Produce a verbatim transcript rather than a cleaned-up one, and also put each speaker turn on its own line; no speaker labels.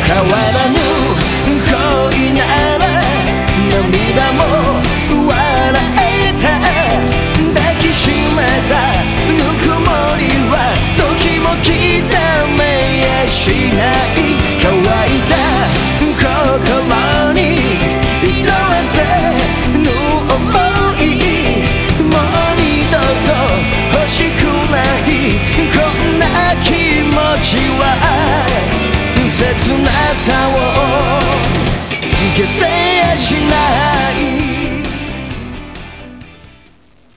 変わらぬ恋なら涙も笑えた抱きしめたぬくもりは時も刻めやしない乾いた心に色あせぬ想いもう二度と欲しくないこんな気持ちは切なさを消せ